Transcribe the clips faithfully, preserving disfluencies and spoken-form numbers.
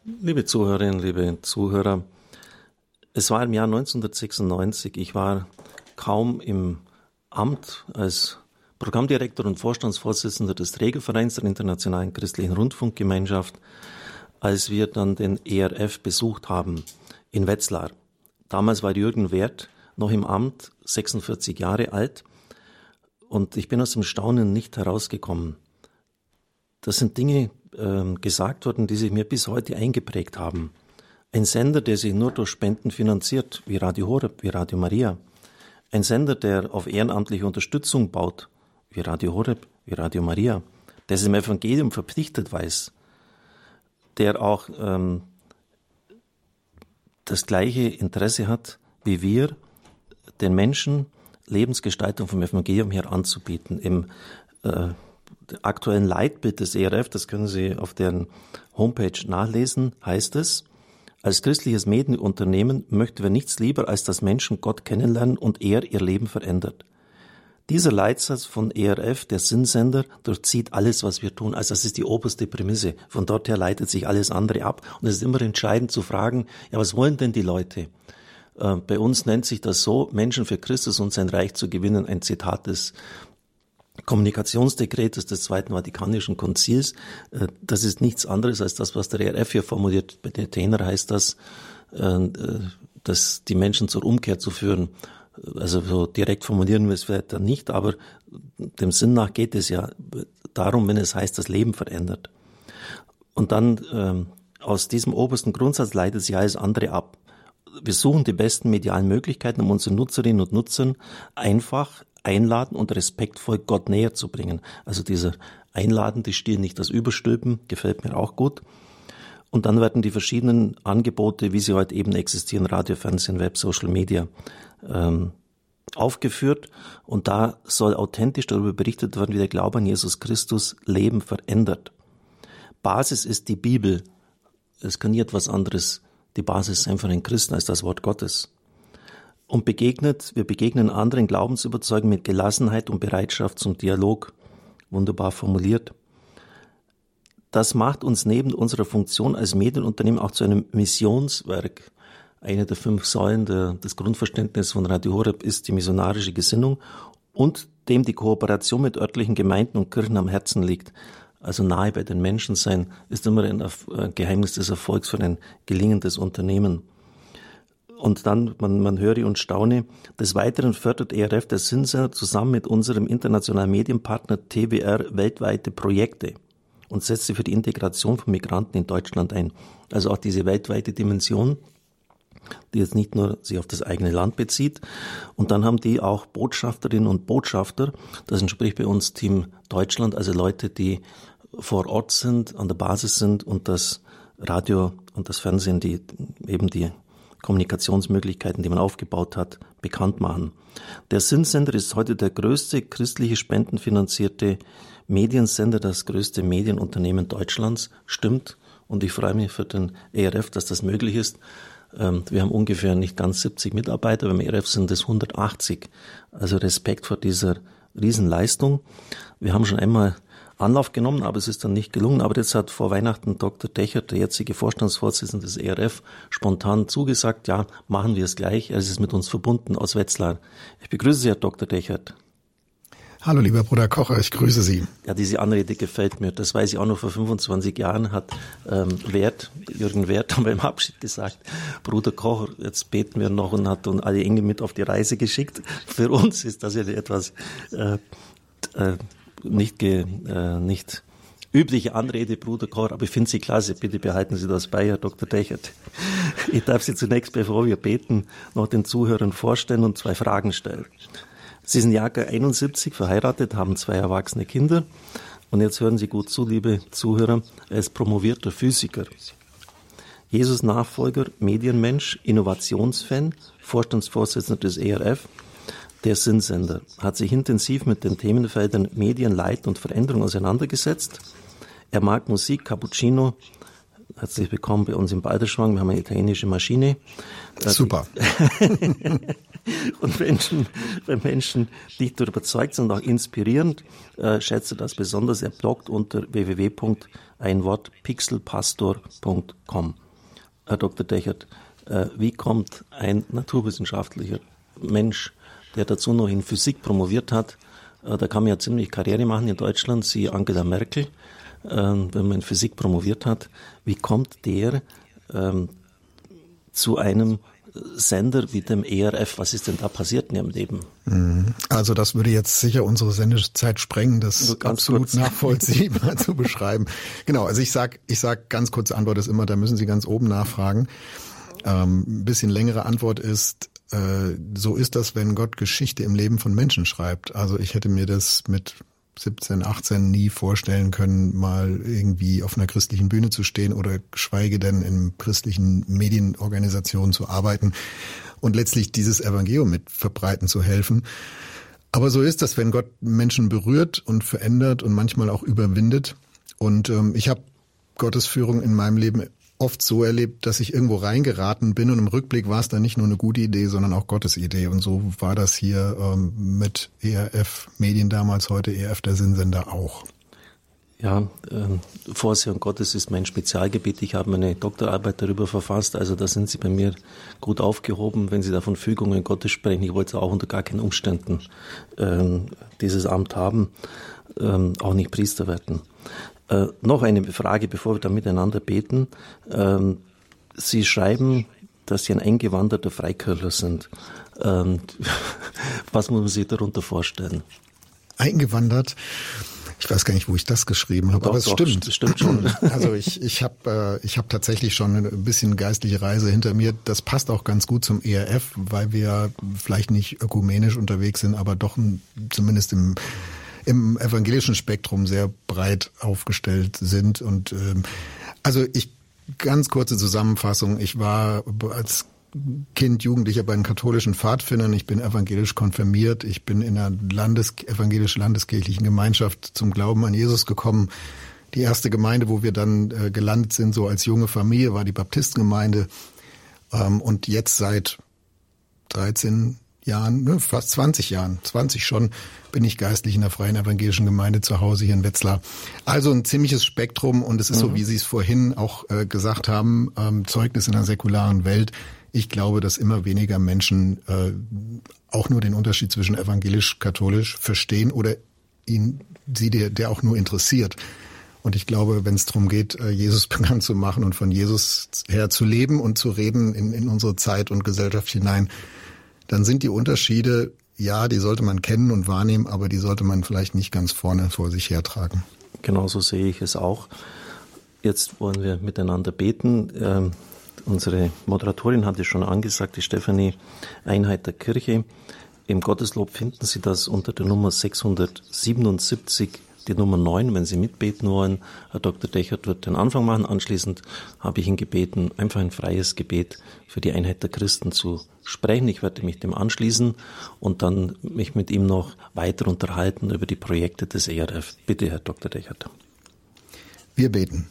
Liebe Zuhörerinnen, liebe Zuhörer, es war im Jahr neunzehnhundertsechsundneunzig. Ich war kaum im Amt als Programmdirektor und Vorstandsvorsitzender des Trägervereins der Internationalen Christlichen Rundfunkgemeinschaft, als wir dann den E R F besucht haben in Wetzlar. Damals war Jürgen Werth noch im Amt, sechsundvierzig Jahre alt, und ich bin aus dem Staunen nicht herausgekommen. Das sind Dinge äh, gesagt worden, die sich mir bis heute eingeprägt haben. Ein Sender, der sich nur durch Spenden finanziert, wie Radio Horeb, wie Radio Maria. Ein Sender, der auf ehrenamtliche Unterstützung baut, wie Radio Horeb, wie Radio Maria. Der sich im Evangelium verpflichtet weiß. Der auch ähm, das gleiche Interesse hat, wie wir, den Menschen Lebensgestaltung vom Evangelium her anzubieten. Im äh, aktuellen Leitbild des E R F, das können Sie auf deren Homepage nachlesen, heißt es: Als christliches Medienunternehmen möchten wir nichts lieber, als dass Menschen Gott kennenlernen und er ihr Leben verändert. Dieser Leitsatz von E R F, der Sinnsender, durchzieht alles, was wir tun. Also das ist die oberste Prämisse. Von dort her leitet sich alles andere ab. Und es ist immer entscheidend zu fragen, ja, was wollen denn die Leute? Äh, bei uns nennt sich das so: Menschen für Christus und sein Reich zu gewinnen. Ein Zitat des Kommunikationsdekretes des Zweiten Vatikanischen Konzils. Äh, das ist nichts anderes als das, was der E R F hier formuliert. Bei den Tenor heißt das, äh, dass die Menschen zur Umkehr zu führen. Also so direkt formulieren wir es vielleicht dann nicht, aber dem Sinn nach geht es ja darum, wenn es heißt, das Leben verändert. Und dann ähm, aus diesem obersten Grundsatz leitet sich alles andere ab. Wir suchen die besten medialen Möglichkeiten, um unseren Nutzerinnen und Nutzern einfach einladen und respektvoll Gott näher zu bringen. Also dieser einladende Stil, nicht das Überstülpen, gefällt mir auch gut. Und dann werden die verschiedenen Angebote, wie sie heute eben existieren, Radio, Fernsehen, Web, Social Media, ähm, aufgeführt. Und da soll authentisch darüber berichtet werden, wie der Glaube an Jesus Christus Leben verändert. Basis ist die Bibel. Es kann nie etwas anderes die Basis sein für einen Christen als das Wort Gottes. Und begegnet, wir begegnen anderen Glaubensüberzeugungen mit Gelassenheit und Bereitschaft zum Dialog. Wunderbar formuliert. Das macht uns neben unserer Funktion als Medienunternehmen auch zu einem Missionswerk. Eine der fünf Säulen der, des Grundverständnisses von Radio Horeb ist die missionarische Gesinnung und dem die Kooperation mit örtlichen Gemeinden und Kirchen am Herzen liegt. Also nahe bei den Menschen sein ist immer ein Geheimnis des Erfolgs für ein gelingendes Unternehmen. Und dann, man, man höre und staune, des Weiteren fördert E R F der Sinnsender zusammen mit unserem internationalen Medienpartner T W R weltweite Projekte und setzt sie für die Integration von Migranten in Deutschland ein. Also auch diese weltweite Dimension, die jetzt nicht nur sich auf das eigene Land bezieht. Und dann haben die auch Botschafterinnen und Botschafter, das entspricht bei uns Team Deutschland, also Leute, die vor Ort sind, an der Basis sind und das Radio und das Fernsehen, die eben die Kommunikationsmöglichkeiten, die man aufgebaut hat, bekannt machen. Der Sinnsender ist heute der größte christliche spendenfinanzierte Mediensender, das größte Medienunternehmen Deutschlands. Stimmt. Und ich freue mich für den E R F, dass das möglich ist. Wir haben ungefähr nicht ganz siebzig Mitarbeiter, beim E R F sind es hundertachtzig. Also Respekt vor dieser Riesenleistung. Wir haben schon einmal Anlauf genommen, aber es ist dann nicht gelungen. Aber jetzt hat vor Weihnachten Doktor Dechert, der jetzige Vorstandsvorsitzende des E R F, spontan zugesagt, ja, machen wir es gleich. Er ist mit uns verbunden aus Wetzlar. Ich begrüße Sie, Herr Doktor Dechert. Hallo, lieber Bruder Kocher, ich grüße Sie. Ja, diese Anrede gefällt mir. Das weiß ich auch noch, vor fünfundzwanzig Jahren hat ähm, Werth, Jürgen Werth beim Abschied gesagt, Bruder Kocher, jetzt beten wir noch, und hat uns alle Engel mit auf die Reise geschickt. Für uns ist das ja etwas äh, äh, nicht, ge, äh, nicht übliche Anrede, Bruder Kocher, aber ich finde Sie klasse. Bitte behalten Sie das bei, Herr Doktor Dechert. Ich darf Sie zunächst, bevor wir beten, noch den Zuhörern vorstellen und zwei Fragen stellen. Sie sind Jahrgang einundsiebzig, verheiratet, haben zwei erwachsene Kinder. Und jetzt hören Sie gut zu, liebe Zuhörer. Er ist promovierter Physiker, Jesus-Nachfolger, Medienmensch, Innovationsfan, Vorstandsvorsitzender des E R F, der Sinnsender. Hat sich intensiv mit den Themenfeldern Medien, Leid und Veränderung auseinandergesetzt. Er mag Musik, Cappuccino, Herzlich willkommen bei uns im Balderschwang. Wir haben eine italienische Maschine. Super. Und Menschen, wenn Menschen nicht nur überzeugt sind und auch inspirierend, äh, schätze das besonders. Er bloggt unter w w w punkt ein wort pixelpastor punkt com. Herr Doktor Dechert, äh, wie kommt ein naturwissenschaftlicher Mensch, der dazu noch in Physik promoviert hat, äh, da kann man ja ziemlich Karriere machen in Deutschland, siehe Angela Merkel, äh, wenn man in Physik promoviert hat, wie kommt der ähm, zu einem Sender wie dem E R F? Was ist denn da passiert in Ihrem Leben? Also das würde jetzt sicher unsere Sendezeit sprengen, das Nur ganz absolut kurz. nachvollziehbar zu beschreiben. Genau, also ich sag, ich sag ganz kurze Antwort ist immer, da müssen Sie ganz oben nachfragen. Ähm, ein bisschen längere Antwort ist, äh, so ist das, wenn Gott Geschichte im Leben von Menschen schreibt. Also ich hätte mir das mit siebzehn, achtzehn nie vorstellen können, mal irgendwie auf einer christlichen Bühne zu stehen oder geschweige denn in christlichen Medienorganisationen zu arbeiten und letztlich dieses Evangelium mit verbreiten zu helfen. Aber so ist das, wenn Gott Menschen berührt und verändert und manchmal auch überwindet. Und ähm, ich habe Gottes Führung in meinem Leben oft so erlebt, dass ich irgendwo reingeraten bin und im Rückblick war es dann nicht nur eine gute Idee, sondern auch Gottes Idee. Und so war das hier ähm, mit E R F Medien damals, heute E R F der Sinnsender auch. Ja, ähm, Vorsehung Gottes ist mein Spezialgebiet. Ich habe meine Doktorarbeit darüber verfasst. Also da sind Sie bei mir gut aufgehoben, wenn Sie da von Fügungen Gottes sprechen. Ich wollte auch unter gar keinen Umständen ähm, dieses Amt haben, ähm, auch nicht Priester werden. Äh, noch eine Frage, bevor wir da miteinander beten. Ähm, Sie schreiben, dass Sie ein eingewanderter Freikirchler sind. Ähm, was muss man sich darunter vorstellen? Eingewandert? Ich weiß gar nicht, wo ich das geschrieben habe, doch, aber es doch, stimmt. stimmt schon. Also ich, ich habe äh, ich hab tatsächlich schon ein bisschen geistliche Reise hinter mir. Das passt auch ganz gut zum E R F, weil wir vielleicht nicht ökumenisch unterwegs sind, aber doch ein, zumindest im im evangelischen Spektrum sehr breit aufgestellt sind. Und ähm, also ich, ganz kurze Zusammenfassung, ich war als Kind, Jugendlicher bei den katholischen Pfadfindern, ich bin evangelisch konfirmiert, ich bin in einer Landes, evangelisch-landeskirchlichen Gemeinschaft zum Glauben an Jesus gekommen. Die erste Gemeinde, wo wir dann äh, gelandet sind, so als junge Familie, war die Baptistengemeinde. Ähm, und jetzt seit dreizehn Jahren, ne, fast zwanzig Jahren, zwanzig schon, bin ich geistlich in der Freien Evangelischen Gemeinde zu Hause hier in Wetzlar. Also ein ziemliches Spektrum und es ist mhm. so, wie Sie es vorhin auch äh, gesagt haben, ähm, Zeugnis in einer säkularen Welt. Ich glaube, dass immer weniger Menschen äh, auch nur den Unterschied zwischen evangelisch-katholisch verstehen oder ihn, sie der, der auch nur interessiert. Und ich glaube, wenn es darum geht, Jesus bekannt zu machen und von Jesus her zu leben und zu reden in, in unsere Zeit und Gesellschaft hinein, dann sind die Unterschiede, ja, die sollte man kennen und wahrnehmen, aber die sollte man vielleicht nicht ganz vorne vor sich hertragen. Genauso sehe ich es auch. Jetzt wollen wir miteinander beten. Ähm, unsere Moderatorin hat es schon angesagt, die Stefanie, Einheit der Kirche. Im Gotteslob finden Sie das unter der Nummer sechshundertsiebenundsiebzig, die Nummer neun, wenn Sie mitbeten wollen. Herr Doktor Dechert wird den Anfang machen. Anschließend habe ich ihn gebeten, einfach ein freies Gebet für die Einheit der Christen zu sprechen. Ich werde mich dem anschließen und dann mich mit ihm noch weiter unterhalten über die Projekte des E R F. Bitte, Herr Doktor Dechert. Wir beten.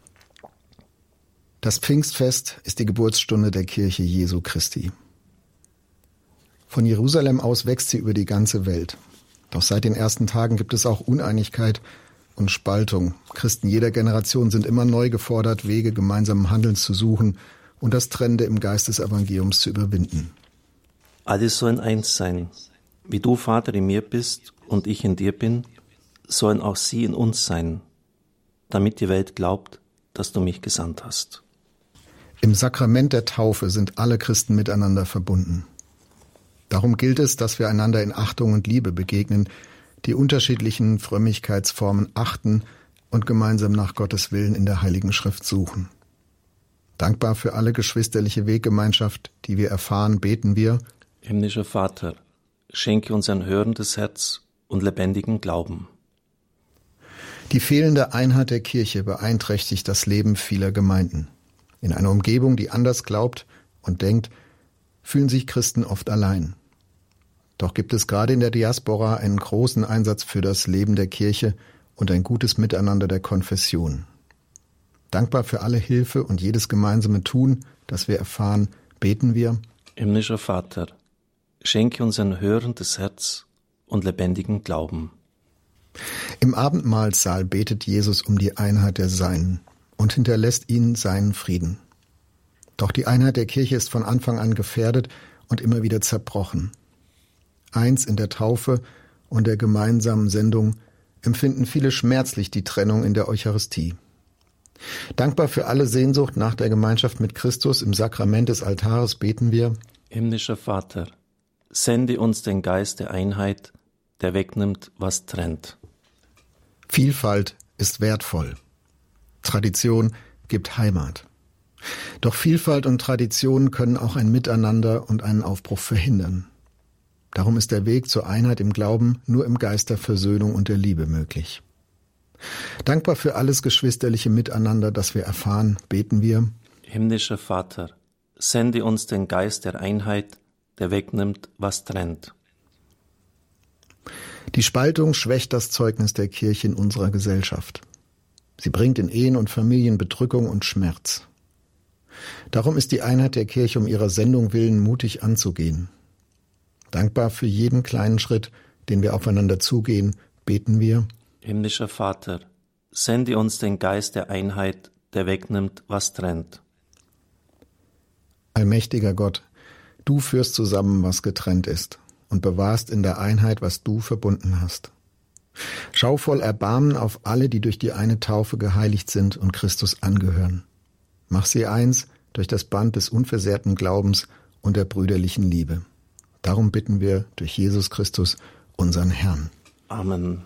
Das Pfingstfest ist die Geburtsstunde der Kirche Jesu Christi. Von Jerusalem aus wächst sie über die ganze Welt. Doch seit den ersten Tagen gibt es auch Uneinigkeit und Spaltung. Christen jeder Generation sind immer neu gefordert, Wege gemeinsamen Handelns zu suchen und das Trennende im Geist des Evangeliums zu überwinden. Alle sollen eins sein. Wie du, Vater, in mir bist und ich in dir bin, sollen auch sie in uns sein, damit die Welt glaubt, dass du mich gesandt hast. Im Sakrament der Taufe sind alle Christen miteinander verbunden. Darum gilt es, dass wir einander in Achtung und Liebe begegnen, die unterschiedlichen Frömmigkeitsformen achten und gemeinsam nach Gottes Willen in der Heiligen Schrift suchen. Dankbar für alle geschwisterliche Weggemeinschaft, die wir erfahren, beten wir: Himmlischer Vater, schenke uns ein hörendes Herz und lebendigen Glauben. Die fehlende Einheit der Kirche beeinträchtigt das Leben vieler Gemeinden. In einer Umgebung, die anders glaubt und denkt, fühlen sich Christen oft allein. Doch gibt es gerade in der Diaspora einen großen Einsatz für das Leben der Kirche und ein gutes Miteinander der Konfession. Dankbar für alle Hilfe und jedes gemeinsame Tun, das wir erfahren, beten wir. Himmlischer Vater, schenke uns ein hörendes Herz und lebendigen Glauben. Im Abendmahlsaal betet Jesus um die Einheit der Seinen und hinterlässt ihnen seinen Frieden. Doch die Einheit der Kirche ist von Anfang an gefährdet und immer wieder zerbrochen. Eins in der Taufe und der gemeinsamen Sendung empfinden viele schmerzlich die Trennung in der Eucharistie. Dankbar für alle Sehnsucht nach der Gemeinschaft mit Christus im Sakrament des Altares beten wir. Himmlischer Vater, sende uns den Geist der Einheit, der wegnimmt, was trennt. Vielfalt ist wertvoll. Tradition gibt Heimat. Doch Vielfalt und Tradition können auch ein Miteinander und einen Aufbruch verhindern. Darum ist der Weg zur Einheit im Glauben nur im Geist der Versöhnung und der Liebe möglich. Dankbar für alles geschwisterliche Miteinander, das wir erfahren, beten wir. Himmlischer Vater, sende uns den Geist der Einheit, der wegnimmt, was trennt. Die Spaltung schwächt das Zeugnis der Kirche in unserer Gesellschaft. Sie bringt in Ehen und Familien Bedrückung und Schmerz. Darum ist die Einheit der Kirche um ihrer Sendung willen mutig anzugehen. Dankbar für jeden kleinen Schritt, den wir aufeinander zugehen, beten wir. Himmlischer Vater, sende uns den Geist der Einheit, der wegnimmt, was trennt. Allmächtiger Gott, du führst zusammen, was getrennt ist, und bewahrst in der Einheit, was du verbunden hast. Schau voll Erbarmen auf alle, die durch die eine Taufe geheiligt sind und Christus angehören. Mach sie eins durch das Band des unversehrten Glaubens und der brüderlichen Liebe. Darum bitten wir durch Jesus Christus, unseren Herrn. Amen.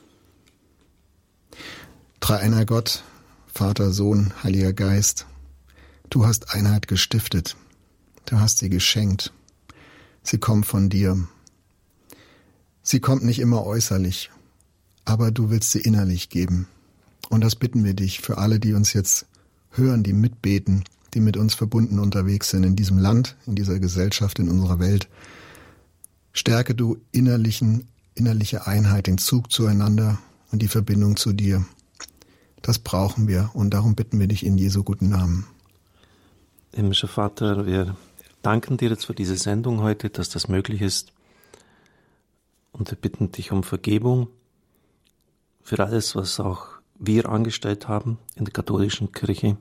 Dreieiner Gott, Vater, Sohn, Heiliger Geist, du hast Einheit gestiftet, du hast sie geschenkt, sie kommt von dir. Sie kommt nicht immer äußerlich, aber du willst sie innerlich geben. Und das bitten wir dich für alle, die uns jetzt hören, die mitbeten, die mit uns verbunden unterwegs sind in diesem Land, in dieser Gesellschaft, in unserer Welt. Stärke du innerlichen, innerliche Einheit, den Zug zueinander und die Verbindung zu dir. Das brauchen wir und darum bitten wir dich in Jesu guten Namen. Himmlischer Vater, wir danken dir jetzt für diese Sendung heute, dass das möglich ist. Und wir bitten dich um Vergebung für alles, was auch wir angestellt haben in der katholischen Kirche,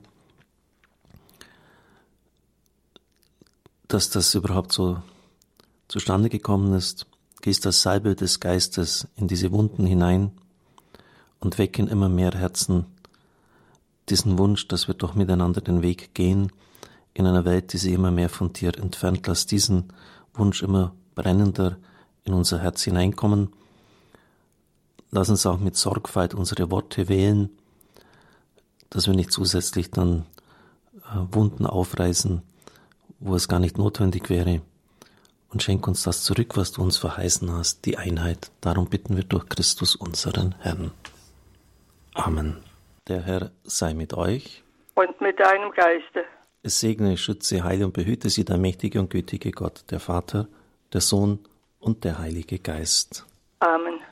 dass das überhaupt so zustande gekommen ist. Gieß das Salbe des Geistes in diese Wunden hinein und weck in immer mehr Herzen diesen Wunsch, dass wir doch miteinander den Weg gehen in einer Welt, die sich immer mehr von dir entfernt. Lass diesen Wunsch immer brennender in unser Herz hineinkommen. Lass uns auch mit Sorgfalt unsere Worte wählen, dass wir nicht zusätzlich dann Wunden aufreißen, wo es gar nicht notwendig wäre. Und schenk uns das zurück, was du uns verheißen hast, die Einheit. Darum bitten wir durch Christus, unseren Herrn. Amen. Der Herr sei mit euch. Und mit deinem Geiste. Es segne, schütze, heile und behüte sie der mächtige und gütige Gott, der Vater, der Sohn und der Heilige Geist. Amen.